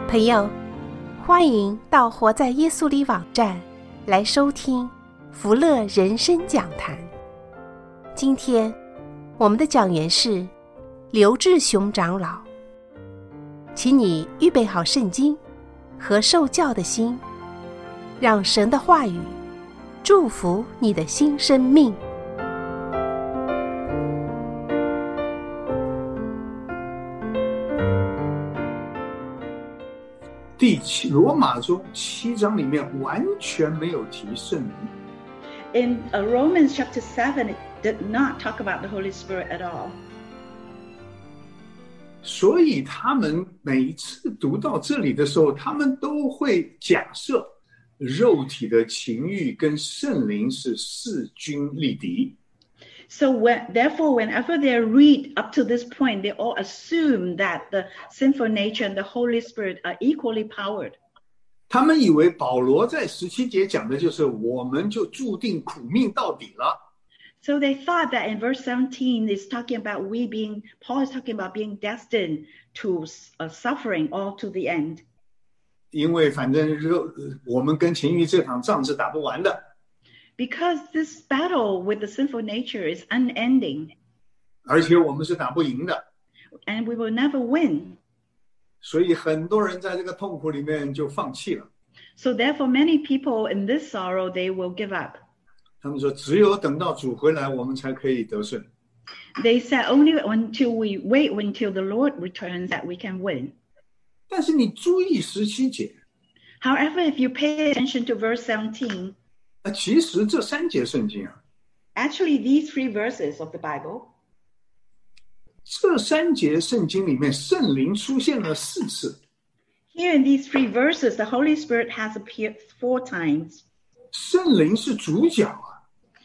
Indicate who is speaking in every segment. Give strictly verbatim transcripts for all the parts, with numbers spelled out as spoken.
Speaker 1: 朋友，欢迎到活在耶稣里网站来收听福乐人生讲坛。今天我们的讲员是刘志雄长老，请你预备好圣经和受教的心，让神的话语祝福你的新生命。
Speaker 2: 第七罗马书七章里面完全没有提圣灵。
Speaker 3: In uh, Romans chapter seven, it did not talk about the Holy Spirit at all.
Speaker 2: 所以他们每一次读到这里的时候，他们都会假设肉体的情欲跟圣灵是势均力敌。
Speaker 3: So when, therefore, whenever they read up to this point, they all assume that the sinful nature and the Holy Spirit are equally powered.
Speaker 2: 他们以为保罗在十七节讲的就是我们就注定苦命到底了。
Speaker 3: So they thought that in verse seventeen is talking about we being, Paul is talking about being destined to uh, suffering all to the end.
Speaker 2: 因为反正肉我们跟情欲这场仗是打不完的。
Speaker 3: Because this battle with the sinful nature is unending.
Speaker 2: 而且我们是打不赢的。
Speaker 3: And we will never win.
Speaker 2: 所以很多人在这个痛苦里面就放弃了。
Speaker 3: So therefore many people in this sorrow, they will give up.
Speaker 2: 他们说只有等到主回来我们才可以得胜。
Speaker 3: They said only until we wait until the Lord returns that we can win.
Speaker 2: 但是你注意十七节。
Speaker 3: However, if you pay attention to verse seventeen,
Speaker 2: 其实这三节圣经啊
Speaker 3: actually these three verses of the Bible,
Speaker 2: 这三节圣经里面圣灵出现了四次。
Speaker 3: Here in these three verses, the Holy Spirit has appeared four times.
Speaker 2: 圣灵是主角啊。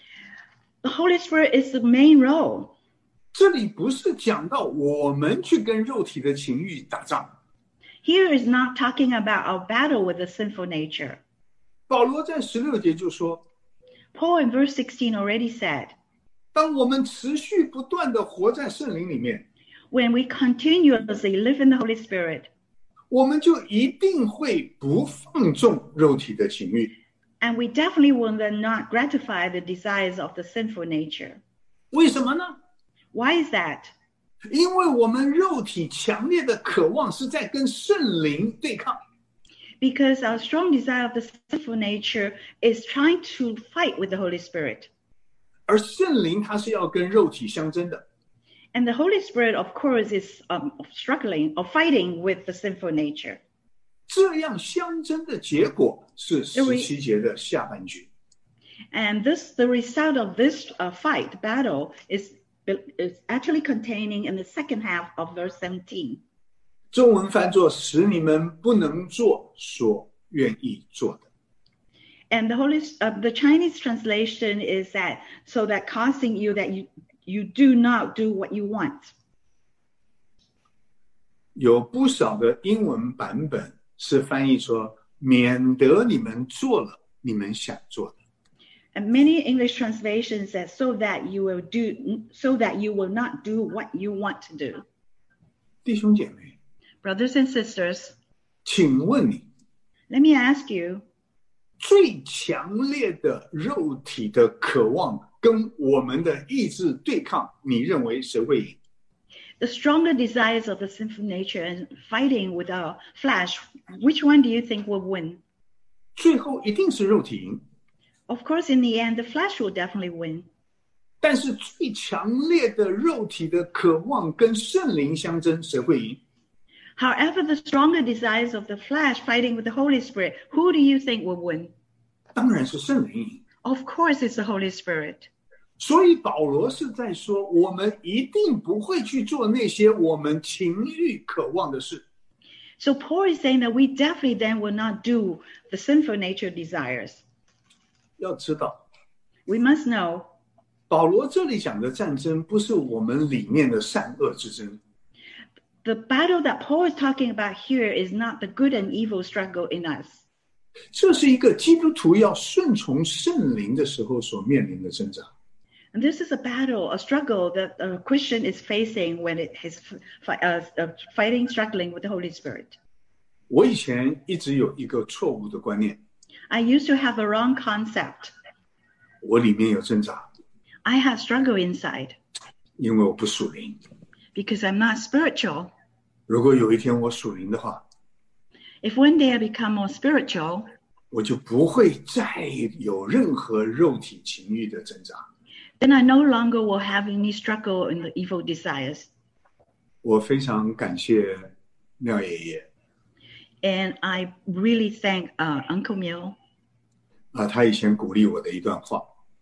Speaker 3: The Holy Spirit is the main role.
Speaker 2: 这里不是讲到我们去跟肉体的情欲打仗。
Speaker 3: Here is not talking about our battle with the sinful nature.
Speaker 2: 保罗在十六节就说
Speaker 3: Paul in verse sixteen already said,
Speaker 2: 当我们持续不断地活在圣灵里面，
Speaker 3: when we continuously live in the Holy Spirit,
Speaker 2: 我们就一定会不放纵肉体的情欲。
Speaker 3: and we definitely will then not gratify the desires of the sinful nature.
Speaker 2: 为什么呢？
Speaker 3: Why is that?
Speaker 2: 因为我们肉体强烈的渴望是在跟圣灵对抗。
Speaker 3: Because our strong desire of the sinful nature is trying to fight with the Holy Spirit.
Speaker 2: 而圣灵它是要跟肉体相争的。
Speaker 3: And the Holy Spirit, of course, is um, struggling or fighting with the sinful nature.
Speaker 2: 这样相争的结果是十七节的下半句。
Speaker 3: And this, the result of this uh, fight, battle, is, is actually containing in the second half of verse seventeen.
Speaker 2: 中文翻作使你们不能做所愿意做的。
Speaker 3: And the Holy, uh, the Chinese translation is that so that causing you that you you do not do what you want.
Speaker 2: 有不少的英文版本是翻译说免得你们做了你们想做的。
Speaker 3: And many English translations said so that you will do so that you will not do what you want to do.
Speaker 2: 弟兄姐妹
Speaker 3: Brothers and sisters,
Speaker 2: 请问你
Speaker 3: let me ask you,
Speaker 2: 最强烈的肉体的渴望跟我们的意志对抗，你认为谁会赢？
Speaker 3: the stronger desires of the sinful nature and fighting with our flesh, which one do you think will win?
Speaker 2: 最后一定是肉体赢。
Speaker 3: Of course, in the end, the flesh will definitely win.
Speaker 2: 但是最强烈的肉体的渴望跟圣灵相争，谁会赢？
Speaker 3: However, the stronger desires of the flesh fighting with the Holy Spirit, who do you think will win?
Speaker 2: 当然是圣灵赢。
Speaker 3: Of course, it's the Holy Spirit.
Speaker 2: 所以保罗是在说，我们一定不会去做那些我们情欲渴望的事。
Speaker 3: So Paul is saying that we definitely then will not do the sinful nature desires.
Speaker 2: 要知道，
Speaker 3: We must know,
Speaker 2: 保罗这里讲的战争不是我们里面的善恶之争。
Speaker 3: the battle that Paul is talking about here is not the good and evil struggle in us.
Speaker 2: 这是一个基督徒要顺从圣灵的时候所面临的挣扎。
Speaker 3: And this is a battle, a struggle that a Christian is facing when it is uh, uh, fighting, struggling with the Holy Spirit.
Speaker 2: 我以前一直有一个错误的观念，
Speaker 3: I used to have a wrong concept.
Speaker 2: 我里面有挣扎，
Speaker 3: I have struggle inside
Speaker 2: 因为我不属灵。
Speaker 3: because I'm not spiritual.
Speaker 2: 如果有一天我属灵的话，
Speaker 3: If one day I become more spiritual,
Speaker 2: 我就不会再有任何肉体情欲的挣扎。
Speaker 3: then I no longer will have any struggle in the evil desires.
Speaker 2: 我非常感谢廖爷爷
Speaker 3: And I really thank uh, Uncle Mill
Speaker 2: 啊，他以前鼓励我的一段话，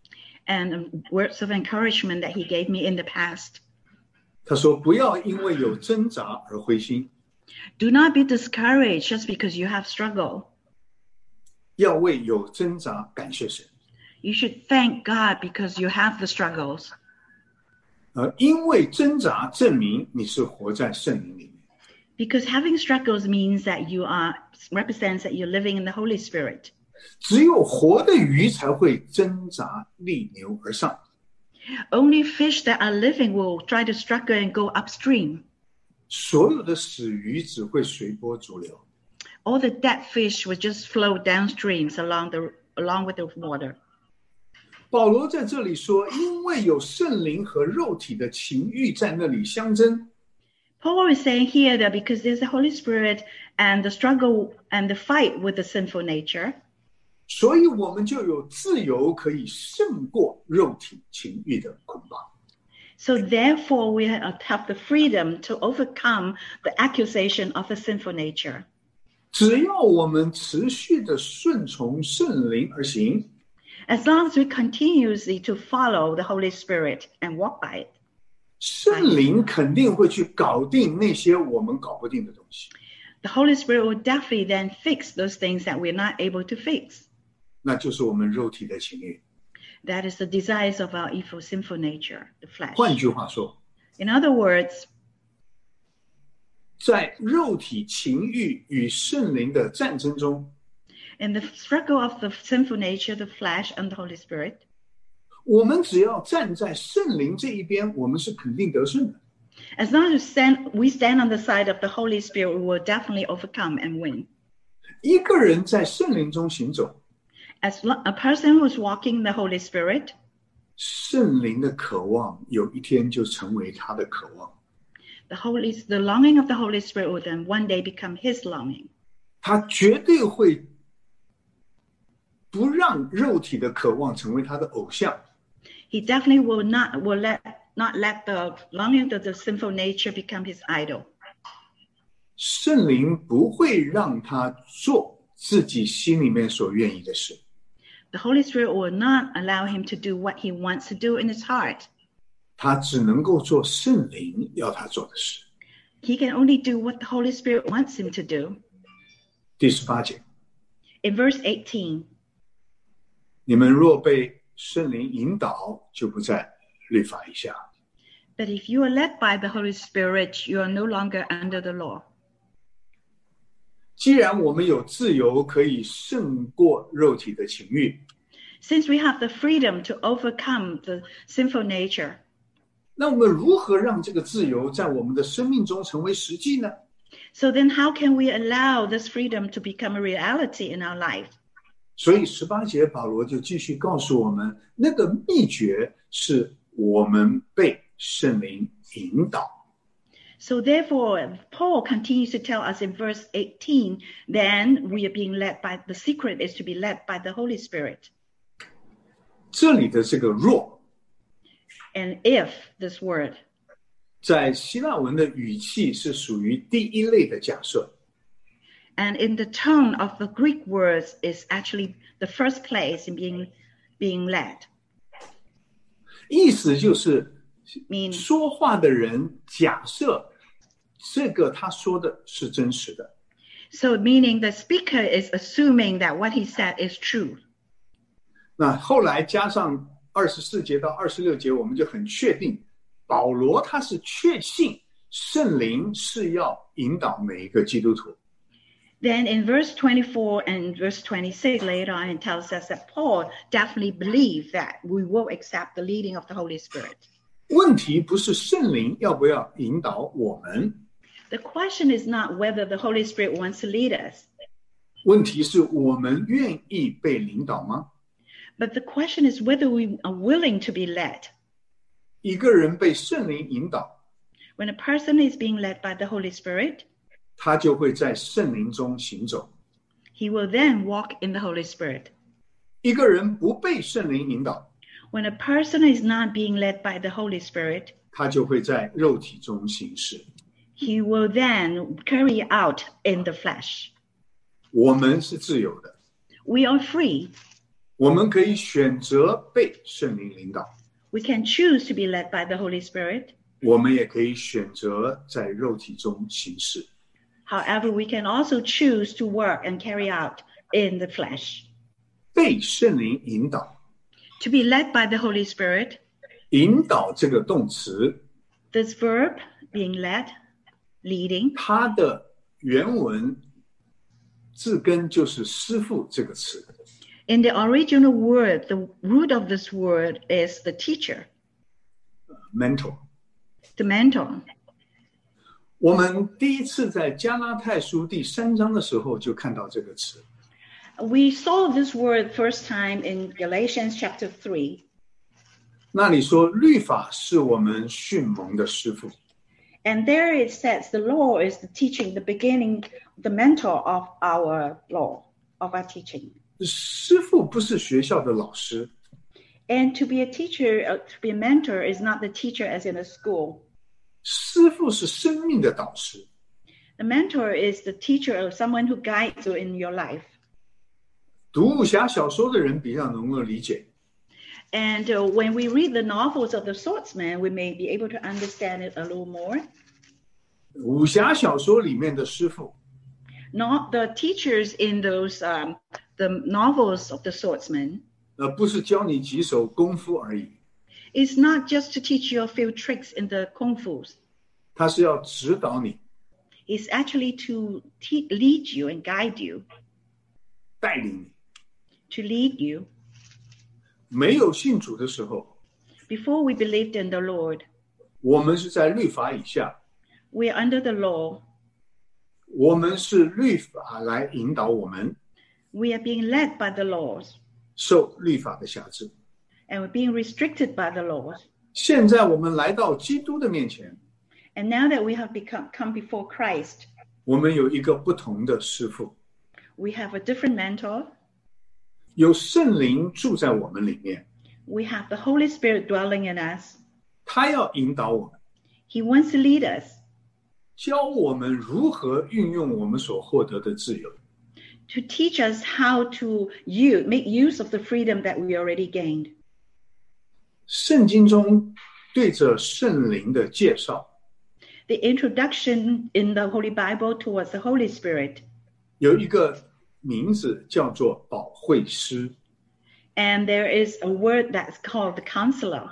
Speaker 3: and words of encouragement that he gave me in the past.
Speaker 2: 他说：“不要因为有挣扎而灰心，
Speaker 3: Do not be discouraged just because you have struggle.
Speaker 2: 要为有挣扎感谢神。
Speaker 3: You should thank God because you have the struggles.
Speaker 2: 呃，因为挣扎证明你是活在圣灵里面。
Speaker 3: Because having struggles means that you are represents that you're living in the Holy Spirit.
Speaker 2: 只有活的鱼才会挣扎逆流而上。
Speaker 3: Only fish that are living will try to struggle and go upstream.
Speaker 2: 所有的死鱼只会随波逐流。
Speaker 3: All the dead fish will just flow downstreams along the along with the water.
Speaker 2: 保罗在这里说，因为有圣灵和肉体的情欲在那里相争，
Speaker 3: Paul is saying here that because there's the Holy Spirit and the struggle and the fight with the sinful nature,
Speaker 2: 所以我们就有自由可以胜过肉体情欲的捆绑。
Speaker 3: so therefore we have the freedom to overcome the accusation of the sinful nature.
Speaker 2: 只要我们持续的顺从圣灵而行，
Speaker 3: As long as we continuously to follow the Holy Spirit and walk by it,
Speaker 2: 圣灵肯定会去搞定那些我们搞不定的东西，
Speaker 3: the Holy Spirit will definitely then fix those things that we're not able to fix.
Speaker 2: 那就是我们肉体的情欲。
Speaker 3: That is the desires of our evil, sinful nature, the flesh.
Speaker 2: 换句话说，
Speaker 3: In other words,
Speaker 2: 在肉体情欲与圣灵的战争中，
Speaker 3: in the struggle of the sinful nature, the flesh, and the Holy Spirit,
Speaker 2: 我们只要站在圣灵这一边，我们是肯定得胜的。
Speaker 3: as long as we stand, we stand on the side of the Holy Spirit, we will definitely overcome and win.
Speaker 2: 一个人在圣灵中行走，
Speaker 3: As lo- a person who's walking in the Holy Spirit,
Speaker 2: 圣灵的渴望有一天就成为他的渴望，
Speaker 3: the Holy, the longing of the Holy Spirit will then one day become his longing.
Speaker 2: 他绝对会不让肉体的渴望成为他的偶像。
Speaker 3: He definitely will not will let not let the longing of the sinful nature become his idol.
Speaker 2: 圣灵不会让他做自己心里面所愿意的事，
Speaker 3: The Holy Spirit will not allow him to do what he wants to do in his heart.
Speaker 2: 他只能够做圣灵要他做的事。
Speaker 3: He can only do what the Holy Spirit wants him to do.
Speaker 2: 第十八节，
Speaker 3: In verse eighteen,
Speaker 2: 你们若被圣灵引导，就不在律法以下。
Speaker 3: that if you are led by the Holy Spirit, you are no longer under the law.
Speaker 2: 既然我们有自由可以胜过肉体的情欲，
Speaker 3: Since we have the freedom to overcome the sinful nature,
Speaker 2: 那我们如何让这个自由在我们的生命中成为实际呢？
Speaker 3: so then how can we allow this freedom to become a reality in our life?
Speaker 2: 所以十八节保罗就继续告诉我们，那个秘诀是我们被圣灵引导。
Speaker 3: So therefore, Paul continues to tell us in verse eighteen, then we are being led by, the secret is to be led by the Holy Spirit.
Speaker 2: 这里的这个若，
Speaker 3: And if, this word,
Speaker 2: 在希腊文的语气是属于第一类的假设，
Speaker 3: and in the tone of the Greek words is actually the first place in being, being led.
Speaker 2: 意思就是
Speaker 3: Meaning,
Speaker 2: 说话的人假设这个他说的是真实的，
Speaker 3: so meaning the speaker is assuming that what he said is true.
Speaker 2: 那后来加上二十四节到二十六节，我们就很确定，保罗他是确信圣灵是要引导每一个基督徒。
Speaker 3: Then in verse twenty-four and verse twenty-six later on, it tells us that Paul definitely believed that we will accept the leading of the Holy Spirit.
Speaker 2: 问题不是圣灵要不要引导我们，
Speaker 3: The question is not whether the Holy Spirit wants to lead us,
Speaker 2: 问题是我们愿意被领导吗？
Speaker 3: but the question is whether we are willing to be led.
Speaker 2: 一个人被圣灵引导，
Speaker 3: When a person is being led by the Holy Spirit,
Speaker 2: 他就会在圣灵中行走。
Speaker 3: he will then walk in the Holy Spirit.
Speaker 2: 一个人不被圣灵引导，
Speaker 3: When a person is not being led by the Holy Spirit,
Speaker 2: 他就会在肉体中行事。
Speaker 3: he will then carry out in the flesh.
Speaker 2: 我们是自由的，
Speaker 3: We are free.
Speaker 2: 我们可以选择被圣灵领导，
Speaker 3: We can choose to be led by the Holy Spirit.
Speaker 2: 我们也可以选择在肉体中行事。
Speaker 3: However, we can also choose to work and carry out in the flesh.
Speaker 2: 被圣灵引导，
Speaker 3: To be led by the Holy Spirit,
Speaker 2: 引导这个动词，
Speaker 3: this verb, being led, leading,
Speaker 2: 它的原文字根就是师父这个词。
Speaker 3: in the original word, the root of this word is the teacher,
Speaker 2: mentor。
Speaker 3: the mentor.
Speaker 2: 我们第一次在加拉太书第三章的时候就看到这个词，
Speaker 3: We saw this word first time in Galatians chapter three.
Speaker 2: 那里说律法是我们训蒙的师父。
Speaker 3: And there it says the law is the teaching, the beginning, the mentor of our law, of our teaching.
Speaker 2: 师父不是学校的老师，
Speaker 3: And to be a teacher, uh, to be a mentor is not the teacher as in a school.
Speaker 2: 师父是生命的导师。
Speaker 3: The mentor is the teacher of someone who guides you in your life.
Speaker 2: 读武侠小说的人比较能够理解，
Speaker 3: And uh, when we read the novels of the swordsman, we may be able to understand it a little more.
Speaker 2: 武侠小说里面的师父
Speaker 3: Not the teachers in those um, the novels of the swordsman.
Speaker 2: 呃，不是教你几手功夫而已，
Speaker 3: It's not just to teach you a few tricks in the kung fu.
Speaker 2: 他是要指导你，
Speaker 3: It's actually to te- lead you and guide you,
Speaker 2: 带领你。
Speaker 3: to lead you.
Speaker 2: 没有信主的时候，
Speaker 3: Before we believed in the Lord,
Speaker 2: 我们是在律法以下，
Speaker 3: we are under the law.
Speaker 2: 我们是律法来引导我们，
Speaker 3: We are being led by the laws,
Speaker 2: 受律法的辖制。
Speaker 3: and we're being restricted by the laws.
Speaker 2: 现在我们来到基督的面前，
Speaker 3: And now that we have become come before Christ,
Speaker 2: 我们有一个不同的师父，
Speaker 3: we have a different mentor.
Speaker 2: 有圣灵住在我们里面，
Speaker 3: We have the Holy Spirit dwelling in us.
Speaker 2: 他要引导我们，
Speaker 3: He wants to lead us,
Speaker 2: 教我们如何运用我们所获得的自由。
Speaker 3: to teach us how to use, make use of the freedom that we already gained.
Speaker 2: 圣经中对着圣灵的介绍，
Speaker 3: The introduction in the Holy Bible towards the Holy Spirit,
Speaker 2: 有一个名字叫做保惠师，
Speaker 3: and there is a word that's called the counselor.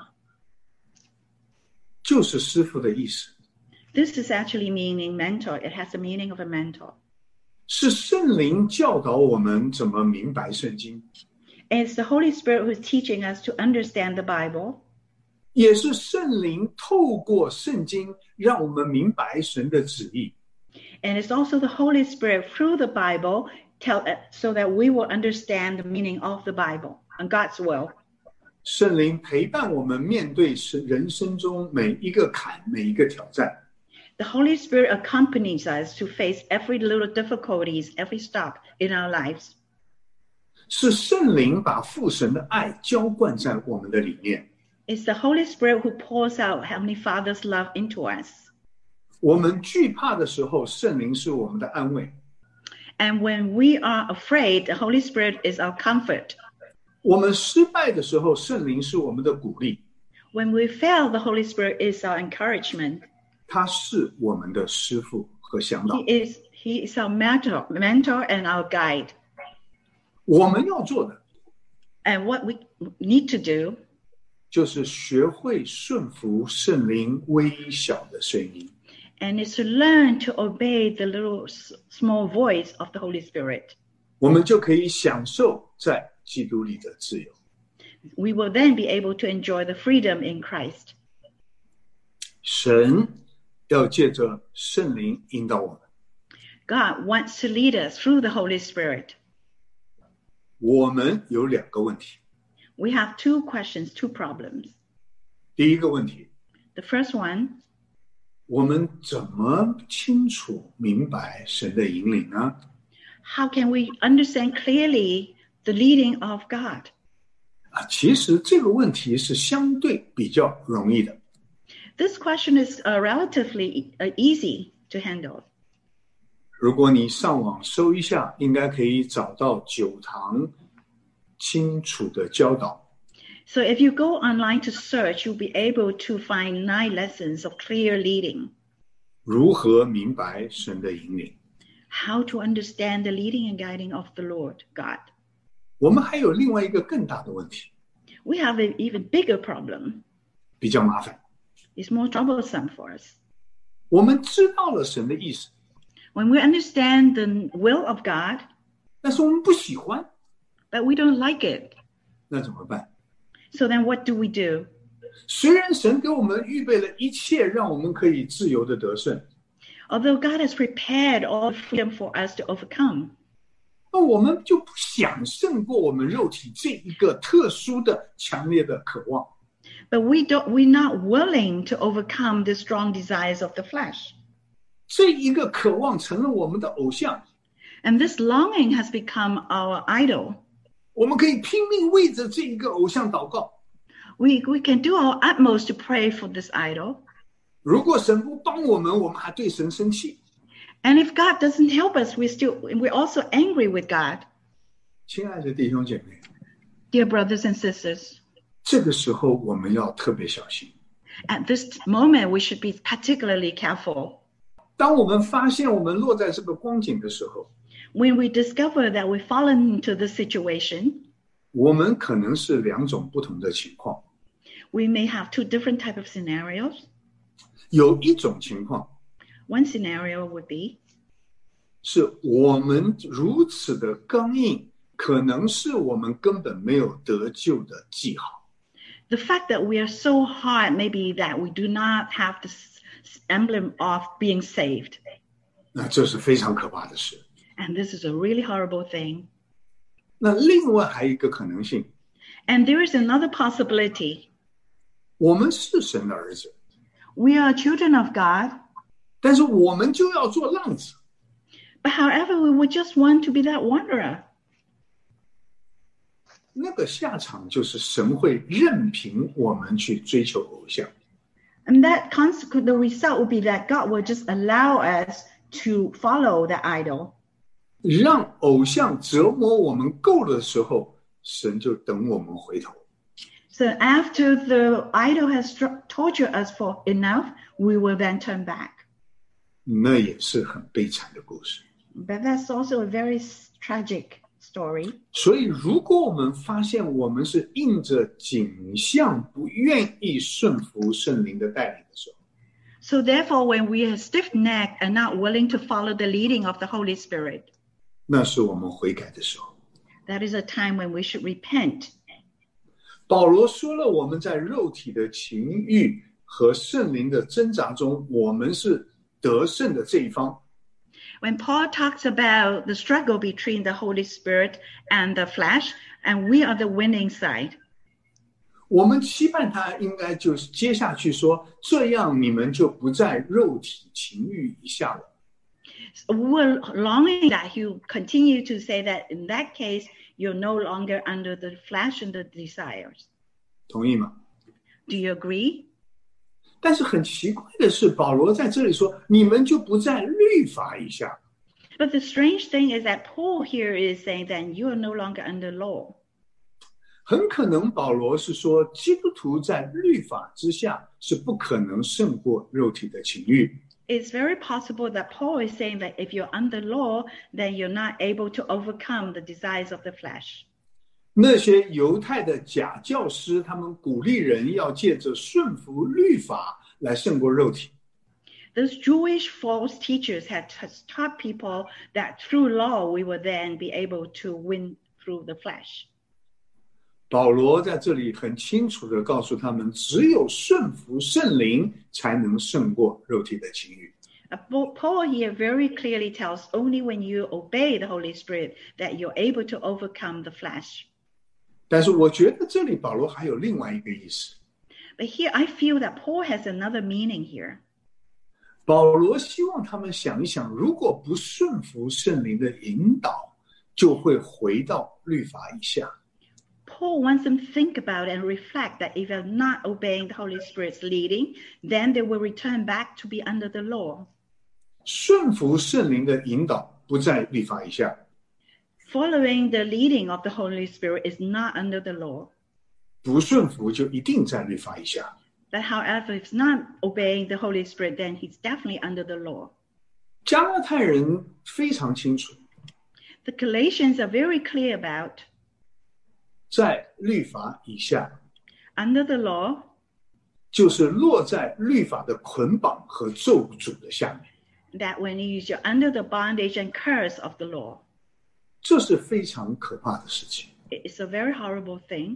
Speaker 2: 就是师父的意思，
Speaker 3: This is actually meaning mentor. It has the meaning of a mentor.
Speaker 2: 是圣灵教导我们怎么明白圣经，
Speaker 3: And it's the Holy Spirit who's teaching us to understand the Bible.
Speaker 2: 也是圣灵透过圣经让我们明白神的旨意。
Speaker 3: And it's also the Holy Spirit through the Bible tell, so that we will understand the meaning of the Bible and God's will.
Speaker 2: 圣灵陪伴我们面对人生中每一个坎、每一个挑战。
Speaker 3: The Holy Spirit accompanies us to face every little difficulties, every stop in our lives.
Speaker 2: 是圣灵把父神的爱浇灌在我们的里面。
Speaker 3: It's the Holy Spirit who pours out Heavenly Father's love into us.
Speaker 2: 我们惧怕的时候，圣灵是我们的安慰；
Speaker 3: And when we are afraid, the Holy Spirit is our comfort.
Speaker 2: 我们失败的时候，圣灵是我们的鼓励。
Speaker 3: When we fail, the Holy Spirit is our encouragement.
Speaker 2: 他是我们的师父和向导。
Speaker 3: He is, he is our mentor, mentor and our guide.
Speaker 2: 我们要做的
Speaker 3: And what we need to do
Speaker 2: 就是学会顺服圣灵微小的声音。
Speaker 3: and is to learn to obey the little small voice of the Holy Spirit.
Speaker 2: 我们就可以享受在基督里的自由。
Speaker 3: We will then be able to enjoy the freedom in Christ.
Speaker 2: 神要借着圣灵引导我们。
Speaker 3: God wants to lead us through the Holy Spirit.
Speaker 2: 我们有两个问题。
Speaker 3: We have two questions, two problems.
Speaker 2: 第一个问题，
Speaker 3: The first one,
Speaker 2: 我们怎么清楚明白神的引领呢？
Speaker 3: how can we understand clearly the leading of God?
Speaker 2: 啊，其实这个问题是相对比较容易的。
Speaker 3: This question is uh, relatively uh, easy to handle.
Speaker 2: 如果你上网搜一下，应该可以找到九堂清楚的教导。
Speaker 3: So if you go online to search, you'll be able to find nine lessons of clear leading.
Speaker 2: 如何明白神的引领？
Speaker 3: How to understand the leading and guiding of the Lord God.
Speaker 2: 我们还有另外一个更大的问题，
Speaker 3: We have an even bigger problem.
Speaker 2: 比较麻烦。
Speaker 3: It's more troublesome for us.
Speaker 2: 我们知道了神的意思，
Speaker 3: When we understand the will of God,
Speaker 2: 但是我们不喜欢，
Speaker 3: but we don't like it.
Speaker 2: 那怎么办？
Speaker 3: So then what do we do?
Speaker 2: 虽然神给我们预备了一切，让我们可以自由的得胜，
Speaker 3: Although God has prepared all freedom for us to overcome,
Speaker 2: 那我们就不想胜过我们肉体这一个特殊的、强烈的渴望。
Speaker 3: but we don't, we're not willing to overcome the strong desires of the flesh.
Speaker 2: 这一个渴望成了我们的偶像，
Speaker 3: And this longing has become our idol.
Speaker 2: 我们可以拼命为着这一个偶像祷告。
Speaker 3: We, we can do our utmost to pray for this idol.
Speaker 2: 如果神不帮我们，我们还对神生气。
Speaker 3: And if God doesn't help us, we still, we're also angry with God.
Speaker 2: 亲爱的弟兄姐妹，
Speaker 3: Dear brothers and sisters,
Speaker 2: 这个时候我们要特别小心。
Speaker 3: at this moment, we should be particularly careful.
Speaker 2: 当我们发现我们落在这个光景的时候，
Speaker 3: When we discover that we've fallen into this situation,
Speaker 2: 我们可能是两种不同的情况。
Speaker 3: we may have two different types of scenarios.
Speaker 2: 有一种情况
Speaker 3: One scenario would be
Speaker 2: 是我们如此的刚硬，可能是我们根本没有得救的记号。
Speaker 3: the fact that we are so hard, maybe that we do not have this emblem of being saved.
Speaker 2: 那这是非常可怕的事。
Speaker 3: And this is a really horrible thing.
Speaker 2: 那另外还有一个可能性，
Speaker 3: And there is another possibility.
Speaker 2: 我们是神的儿子，
Speaker 3: We are children of God,
Speaker 2: 但是我们就要做浪子。
Speaker 3: but however, we would just want to be that wanderer.
Speaker 2: 那个下场就是神会任凭我们去追求偶像。
Speaker 3: And that consequence, the result would be that God will just allow us to follow the idol.
Speaker 2: 让偶像折磨我们够了的时候，神就等我们回头。
Speaker 3: So after the idol has stru- tortured us for enough, we will then turn back.
Speaker 2: 那也是很悲惨的故事。
Speaker 3: But that's also a very s- tragic story.
Speaker 2: 所以，如果我们发现我们是印着景象，不愿意顺服圣灵的带领的时候，
Speaker 3: So therefore, when we are stiff-necked and not willing to follow the leading of the Holy Spirit,
Speaker 2: 那是我们悔改的时候。
Speaker 3: that is a time when we should repent.
Speaker 2: 保罗说了，我们在肉体的情欲和圣灵的挣扎中，我们是得胜的这一方。
Speaker 3: When Paul talks about the struggle between the Holy Spirit and the flesh, and we are the winning side.
Speaker 2: 我们期盼他应该就是接下去说，这样你们就不在肉体情欲以下了。
Speaker 3: So we're longing that he continue to say that in that case, you're no longer under the flesh and the desires.
Speaker 2: 同意吗？
Speaker 3: Do you agree?
Speaker 2: 但是很奇怪的是，保罗在这里说，你们就不在律法以下。
Speaker 3: But the strange thing is that Paul here is saying that you are no longer under law.
Speaker 2: 很可能保罗是说，基督徒在律法之下是不可能胜过肉体的情欲。
Speaker 3: It's very possible that Paul is saying that if you're under law, then you're not able to overcome the desires of the flesh.
Speaker 2: 那些犹太的假教师，他们鼓励人要借着顺服律法来胜过肉体。
Speaker 3: Those Jewish false teachers had has taught people that through law we would then be able to win through the flesh.
Speaker 2: 保罗在这里很清楚地告诉他们，只有顺服圣灵，才能胜过肉体的情欲。
Speaker 3: Paul here very clearly tells only when you obey the Holy Spirit that you're able to overcome the flesh.
Speaker 2: 但是我觉得这里保罗还有另外一个意思。
Speaker 3: But here I feel that Paul has another meaning here.
Speaker 2: 保罗希望他们想一想，如果不顺服圣灵的引导，就会回到律法以下。
Speaker 3: Paul wants them to think about and reflect that if they're not obeying the Holy Spirit's leading, then they will return back to be under the law.
Speaker 2: 顺服圣灵的引导不在律法以下。
Speaker 3: Following the leading of the Holy Spirit is not under the law.
Speaker 2: 不顺服就一定在律法以下。
Speaker 3: But however, if he's not obeying the Holy Spirit, then he's definitely under the law.
Speaker 2: 加拉太人非常清楚。
Speaker 3: The Galatians are very clear about.
Speaker 2: 在律法以下
Speaker 3: Under the law.
Speaker 2: 就是落在律法的捆绑和咒诅的下面。
Speaker 3: That when you're under the bondage and curse of the law.
Speaker 2: 这是非常可怕的事情。
Speaker 3: It's a very horrible thing.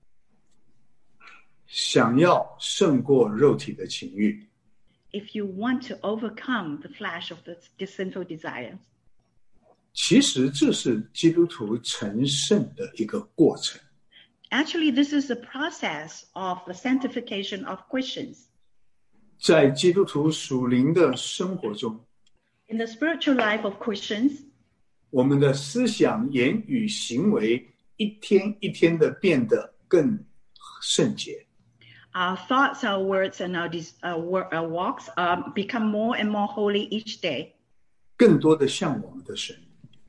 Speaker 2: 想要胜过肉体的情欲
Speaker 3: If you want to overcome the flesh of the, the sinful desires.
Speaker 2: 其实这是基督徒成圣的一个过程。
Speaker 3: Actually, this is the process of the sanctification of Christians.
Speaker 2: 在基督徒属灵的生活中
Speaker 3: In the spiritual life of Christians,
Speaker 2: 我们的思想、言语、行为一天一天的变得更圣洁。
Speaker 3: Our thoughts, our words, and our, our, our walks um, become more and more holy each day.
Speaker 2: 更多的像我们的神。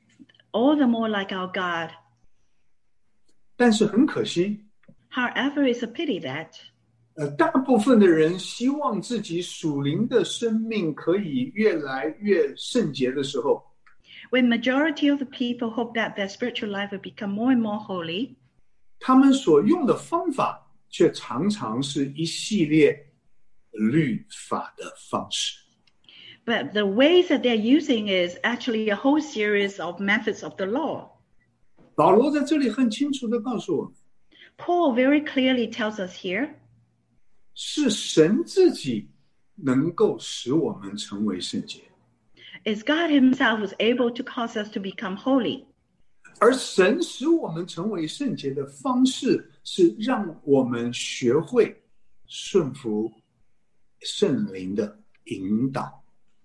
Speaker 3: All the more like our God.
Speaker 2: 但是很可惜
Speaker 3: However, it's a pity that
Speaker 2: 呃，大部分的人希望自己属灵的生命可以越来越圣洁的时候
Speaker 3: when majority of the people hope that their spiritual life will become more and more holy,
Speaker 2: 他们所用的方法却常常是一系列律法的方式。
Speaker 3: but the ways that they're using is actually a whole series of methods of the law.
Speaker 2: 保罗在这里很清楚地告诉我们
Speaker 3: Paul very clearly tells us here,
Speaker 2: 是神自己能够使我们成为圣洁，
Speaker 3: is God himself who's able to cause us to become holy.
Speaker 2: 而神使我们成为圣洁的方式是让我们学会顺服圣灵的引导。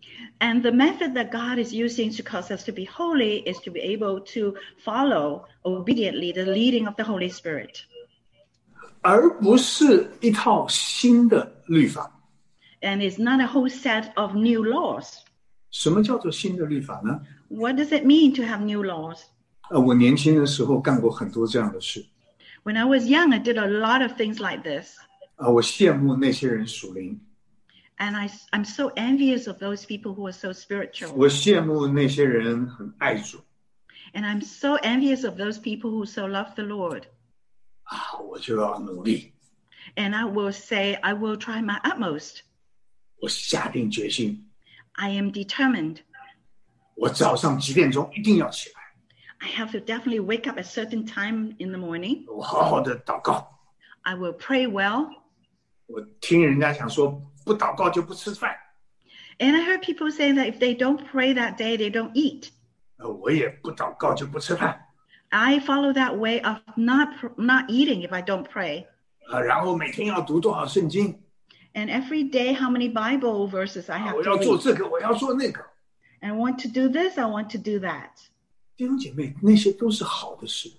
Speaker 3: And the method that God is using to cause us to be holy is to be able to follow obediently the leading of the Holy Spirit.
Speaker 2: 而不是一套新的律法。
Speaker 3: And it's not a whole set of new laws.
Speaker 2: 什么叫做新的律法呢？
Speaker 3: What does it mean to have new laws?
Speaker 2: 呃，我年轻的时候干过很多这样的事。
Speaker 3: When I was young, I did a lot of things like this.
Speaker 2: 啊，我羡慕那些人属灵。
Speaker 3: And I, I'm so envious of those people who are so spiritual.
Speaker 2: 我羡慕那些人很爱主。
Speaker 3: And I'm so envious of those people who so love the Lord.
Speaker 2: 啊，我就要努力。
Speaker 3: And I will say, I will try my utmost.
Speaker 2: 我下定决心。
Speaker 3: I am determined.
Speaker 2: 我早上几点钟一定要起来。
Speaker 3: I have to definitely wake up at a certain time in the morning.
Speaker 2: 我好好的祷告。
Speaker 3: I will pray well.
Speaker 2: 我听人家讲说，不祷告就不吃饭。
Speaker 3: And I heard people say that if they don't pray that day, they don't eat.
Speaker 2: 呃，我也不祷告就不吃饭。
Speaker 3: I follow that way of not not eating if I don't pray.
Speaker 2: 啊，然后每天要读多少圣经？
Speaker 3: And every day, how many Bible verses I
Speaker 2: 啊
Speaker 3: have
Speaker 2: 我
Speaker 3: to
Speaker 2: 要做
Speaker 3: read.
Speaker 2: 这个，我要做那个。
Speaker 3: And I want to do this, I want to do that.
Speaker 2: 弟兄姐妹，那些都是好的事。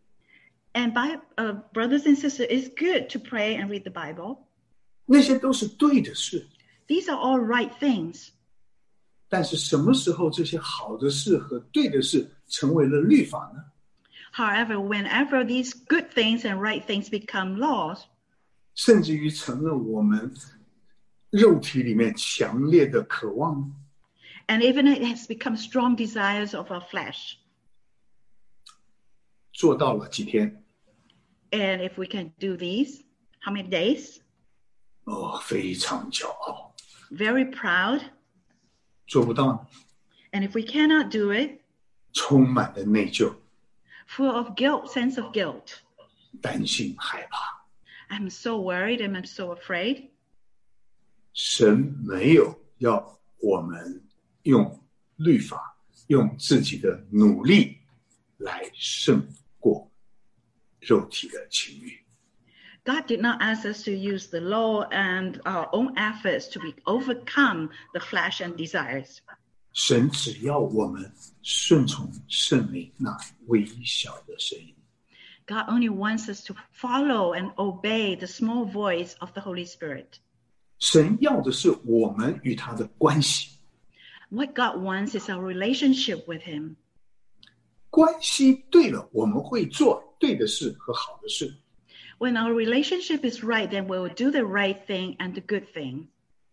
Speaker 3: And by uh, brothers and sisters, it's good to pray and read the Bible.
Speaker 2: 那些都是对的事。
Speaker 3: These are all right things.
Speaker 2: 但是什么时候这些好的事和对的事成为了律法呢？
Speaker 3: However, whenever these good things and right things become laws,
Speaker 2: 甚至于成了我们肉体里面强烈的渴望，
Speaker 3: and even it has become strong desires of our flesh.
Speaker 2: 做到了几天？
Speaker 3: And if we can do these, how many days?
Speaker 2: 哦，非常骄傲。
Speaker 3: Very proud.
Speaker 2: 做不到呢，
Speaker 3: And if we cannot do it,
Speaker 2: 充满了内疚。
Speaker 3: full of guilt, sense of guilt.
Speaker 2: 担心害怕。
Speaker 3: I'm so worried and I'm so afraid.
Speaker 2: 神没有要我们用律法，用自己的努力来胜过肉体的情欲。
Speaker 3: God did not ask us to use the law and our own efforts to be overcome the flesh and desires.
Speaker 2: 神只要我们顺从圣灵那微小的声音。
Speaker 3: God only wants us to follow and obey the small voice of the Holy Spirit.
Speaker 2: 神要的是我们与他的关系。
Speaker 3: What God wants is our relationship with Him.
Speaker 2: 关系对了，我们会做对的事和好的事。
Speaker 3: When our relationship is right, then we will do the right thing and the good thing.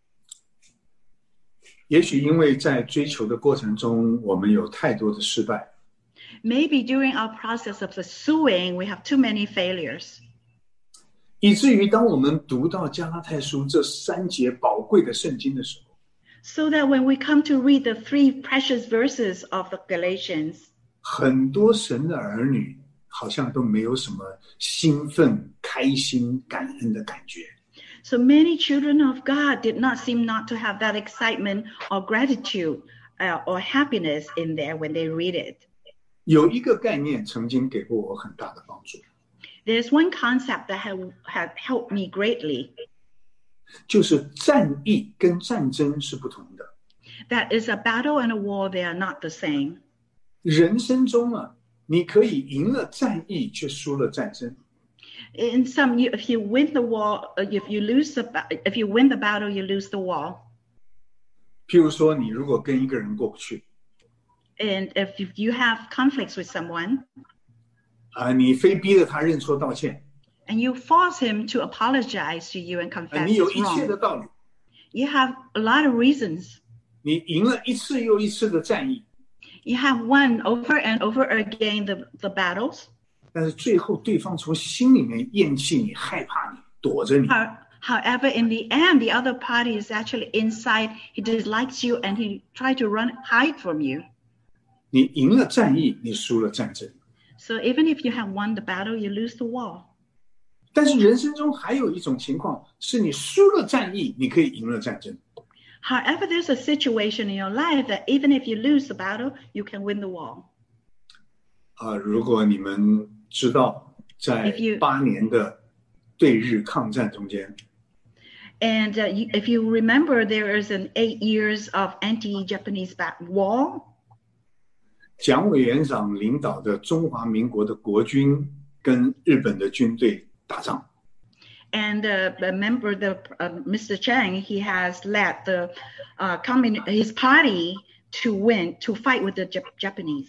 Speaker 2: 也许因为在追求的过程中，我们有太多的失败。
Speaker 3: Maybe during our process of pursuing, we have too many failures.
Speaker 2: 以至于当我们读到加拉太书这三节宝贵的圣经的时候，
Speaker 3: So that when we come to read the three precious verses of the Galatians,
Speaker 2: 很多神的儿女好像都没有什么兴奋、开心、感恩的感觉。
Speaker 3: so many children of God did not seem not to have that excitement or gratitude uh, or happiness in there when they read it.
Speaker 2: 有一个概念曾经给过我很大的帮助，
Speaker 3: There's one concept that have, have helped me greatly.
Speaker 2: 就是战役跟战争是不同的。
Speaker 3: That is a battle and a war, they are not the same.
Speaker 2: 人生中啊，你可以赢了战役，却输了战争。
Speaker 3: In some, you, if you win the war, uh, if you lose the, ba- if you win the battle, you lose the war.
Speaker 2: 譬如说，你如果跟一个人过不去，
Speaker 3: And if you- you have conflicts with someone
Speaker 2: 啊，你非逼着他认错道歉，
Speaker 3: and you force him to apologize to you and
Speaker 2: 啊，
Speaker 3: confess
Speaker 2: 你有
Speaker 3: his
Speaker 2: 一切的
Speaker 3: wrong,
Speaker 2: 道理，
Speaker 3: you have a lot of reasons.
Speaker 2: 你赢了一次又一次的战役，
Speaker 3: You have won over and over again the, the battles.
Speaker 2: 但是最后对方从心里面厌弃你、害怕你、躲着你。
Speaker 3: How- However, in the end, the other party is actually inside. He dislikes you and he tried to run, hide from you.
Speaker 2: 你赢了战役，你输了战争。
Speaker 3: So even if you have won the battle, you lose the war.
Speaker 2: 但是人生中还有一种情况，是你输了战役，你可以赢了战争。
Speaker 3: However, there's a situation in your life that even if you lose the battle, you can win the war.
Speaker 2: 啊、如果你们知道，在
Speaker 3: If you-
Speaker 2: 八年的对日抗战中间，
Speaker 3: And uh, you, if you remember, there is an eight years of anti-Japanese ba- war.
Speaker 2: 蒋委员长领导的中华民国的国军跟日本的军队打仗。
Speaker 3: And uh, remember, the uh, Mister Chang, he has led the uh, commun- his party to win, to fight with the Jap- Japanese.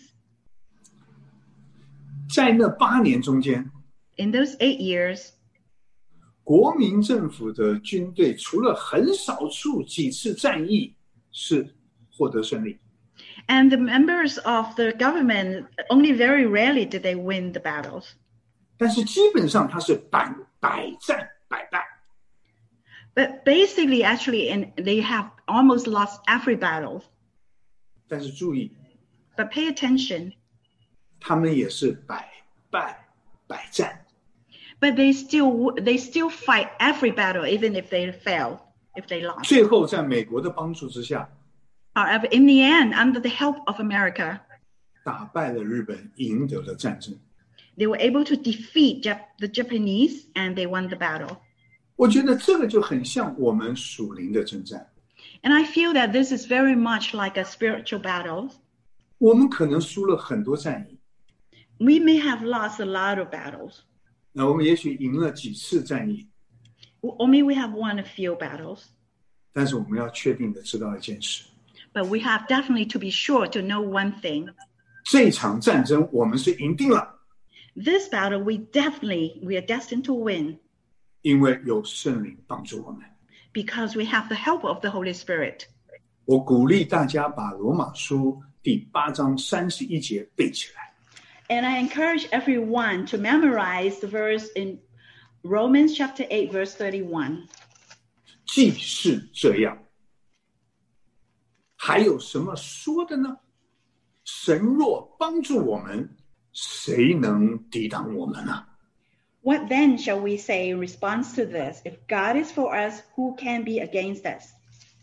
Speaker 2: 在那八年中间，
Speaker 3: In those eight years,
Speaker 2: 国民政府的军队除了很少数几次战役是获得胜利，
Speaker 3: and the members of the government, only very rarely did they win the battles.
Speaker 2: 但是基本上它是百百战百败。
Speaker 3: But basically, actually, in, they have almost lost every battle.
Speaker 2: 但是注意，
Speaker 3: But pay attention.
Speaker 2: 他们也是百败百战。
Speaker 3: But they still they still fight every battle, even if they fail, if they lost.
Speaker 2: 最后在美国的帮助之下，
Speaker 3: However, in the end, under the help of America,
Speaker 2: 打败了日本，赢得了战争。
Speaker 3: they were able to defeat Jap- the Japanese, and they won the battle.
Speaker 2: 我觉得这个就很像我们属灵的征战。
Speaker 3: And I feel that this is very much like a spiritual battle.
Speaker 2: 我们可能输了很多战役，
Speaker 3: We may have lost a lot of battles,
Speaker 2: 那我们也许赢了几次战役，
Speaker 3: or maybe we have won a few battles.
Speaker 2: 但是我们要确定的知道一件事：
Speaker 3: But we have definitely to be sure to know one thing.
Speaker 2: 这场战争我们是赢定了，
Speaker 3: This battle, we definitely, we are destined to win
Speaker 2: 因为有圣灵帮助我们。
Speaker 3: because we have the help of the Holy Spirit.
Speaker 2: 我鼓励大家把罗马书第八章三十一节背起来。
Speaker 3: And I encourage everyone to memorize the verse in Romans chapter eight, verse thirty-one.
Speaker 2: 既是这样，还有什么说的呢？神若帮助我们，谁能抵挡我们呢？
Speaker 3: What then shall we say in response to this? If God is for us, who can be against us?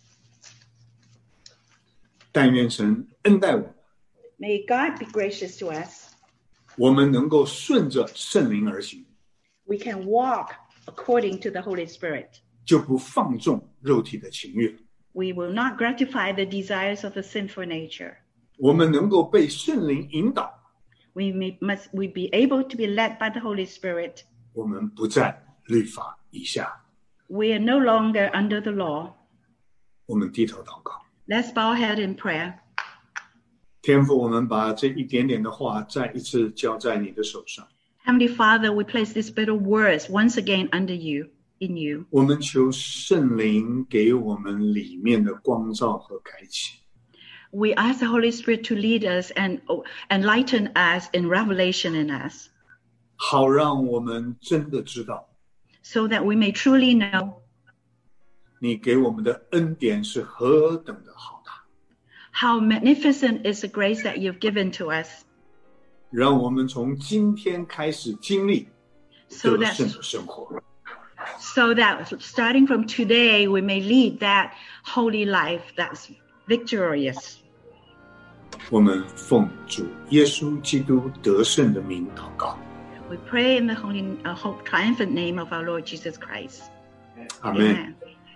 Speaker 2: 但愿神恩待我们，
Speaker 3: May God be gracious to us.
Speaker 2: 我们能够顺着圣灵而行，
Speaker 3: We can walk according to the Holy Spirit.
Speaker 2: 就不放纵肉体的情欲。
Speaker 3: We will not gratify the desires of the sinful nature.
Speaker 2: 我们能够被圣灵引导，
Speaker 3: We may, must we be able to be led by the Holy Spirit.
Speaker 2: 我们不在律法以下。
Speaker 3: We are no longer under the law.
Speaker 2: 我们低头祷告，
Speaker 3: Let's bow our head in prayer.
Speaker 2: 天父，我们把这一点点的话再一次交在你的手上。
Speaker 3: Heavenly Father, we place these little words once again under you, in you.
Speaker 2: 我们求圣灵给我们里面的光照和开启，
Speaker 3: We ask the Holy Spirit to lead us and oh, enlighten us in revelation in us,
Speaker 2: 好让我们真的知道
Speaker 3: so that we may truly know
Speaker 2: 你给我们的恩典是何等的好大，
Speaker 3: how magnificent is the grace that you've given to us,
Speaker 2: 让我们从今天开始经历
Speaker 3: so
Speaker 2: 得
Speaker 3: that
Speaker 2: 胜的生活。
Speaker 3: so that starting from today we may lead that holy life that's victorious.
Speaker 2: 我们奉主耶稣基督得胜的名祷告，
Speaker 3: We pray in the holy, uh, hope, triumphant name of our Lord Jesus Christ.
Speaker 2: 阿门。
Speaker 3: Amen.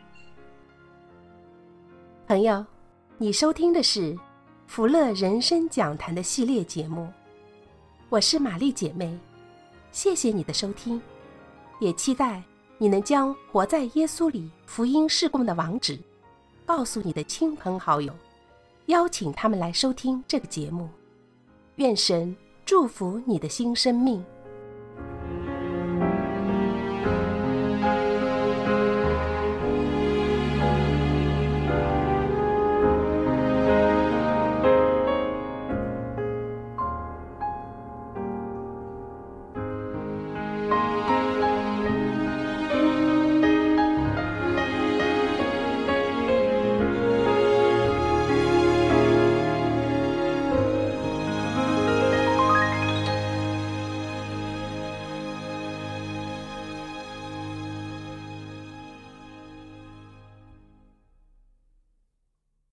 Speaker 1: 朋友，你收听的是福乐人生讲坛的系列节目，我是玛丽姐妹，谢谢你的收听，也期待你能将活在耶稣里福音事工的网址告诉你的亲朋好友，邀请他们来收听这个节目。愿神祝福你的新生命。